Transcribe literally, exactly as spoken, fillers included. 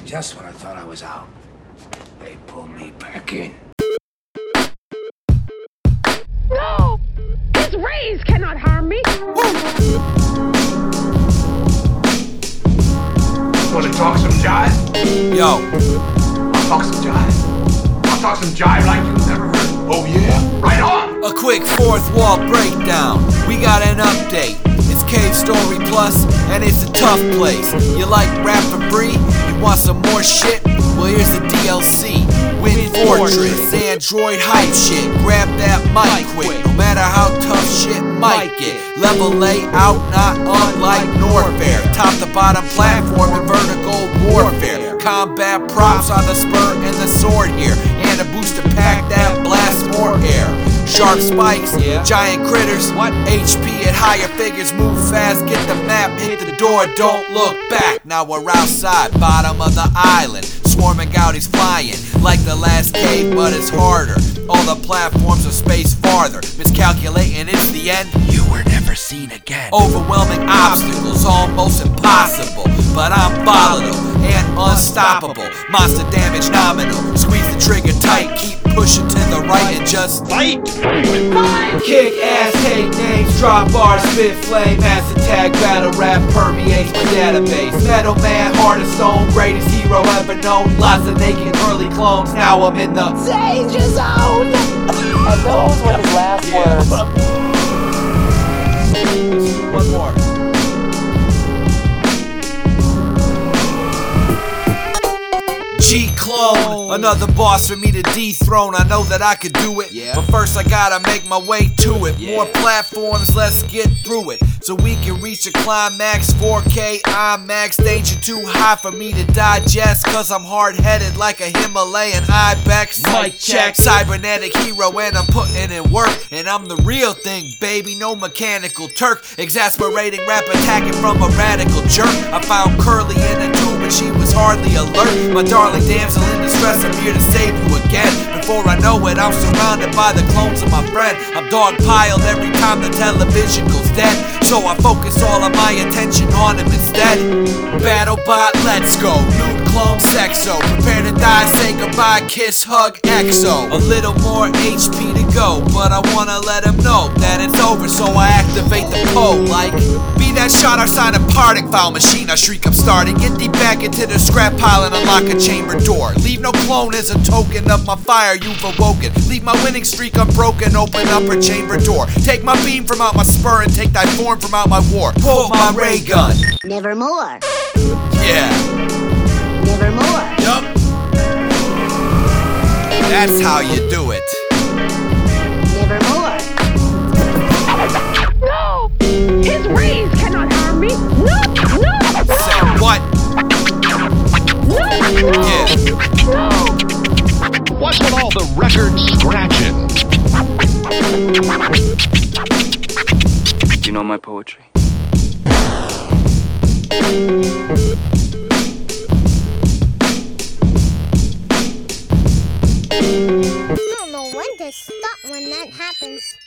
Just when I thought I was out, they pulled me back in. No! His rays cannot harm me! Wanna talk some jive? Yo. I'll talk some jive. I'll talk some jive like you've never heard. Oh yeah? Right on! A quick fourth wall breakdown. We got an update. It's Cave Story Plus, and it's a tough place. You like rap for free? You want some more shit? Well, here's the D L C. Wind Fortress, Android hype shit. Grab that mic quick, no matter how tough shit might get. Level layout, not unlike Norfair. Top to bottom platform in vertical warfare. Combat props on the spur and the sword here. And a booster pack that blasts more air. Sharp spikes, yeah. Giant critters, what? H P at higher figures, move fast, get the map, hit the door, don't look back. Now we're outside, bottom of the island, swarming gouties flying, like the last cave, but it's harder. All the platforms are spaced farther, miscalculating it's the end, you were never seen again. Overwhelming obstacles, almost impossible, but I'm volatile and unstoppable. Monster damage nominal, squeeze the trigger tight, keep pushing to the right and just fight. Kick ass, take names, drop bars, spit flame, mass attack, battle rap permeates my database. Metal man, heart of stone, greatest hero ever known. Lots of naked early clones, now I'm in the danger zone. And those were his last yeah. words. One more. G-Clone, another boss for me to dethrone. I know that I could do it, yeah. But first I gotta make my way to it. Yeah. More platforms, let's get through it, so we can reach a climax. Four K IMAX, danger too high for me to digest, cause I'm hard-headed like a Himalayan ibex. Mic check, cybernetic hero and I'm putting in work, and I'm the real thing, baby, no mechanical Turk. Exasperating rap attacking from a radical jerk. I found Curly in a tube and she was hardly alert. My darling damsel in distress, I'm here to save you again. Before I know it, I'm surrounded by the clones of my friend. I'm dog-piled every time the television goes dead, so I focus all of my attention on him instead. BattleBot, let's go. Nude clone sexo. Prepare to die, say goodbye, kiss, hug, exo. A little more H P to go, but I wanna let him know that it's over, so I activate the pole like be that shot outside a particle file machine. I shriek, I'm starting. Get deep back into the scrap pile and unlock a chamber door. Leave no clone as a token of my fire you've awoken. Leave my winning streak unbroken, open up her chamber door. Take my beam from out my spur and take thy form from out my war. Quote my ray gun. Nevermore. Yeah. Nevermore. Yup. That's how you do it. Nevermore. No! His rays cannot harm me! No! No! Say what? No! Yeah. No! What's with all the record scratching? Do you know my poetry? I don't know when to stop when that happens.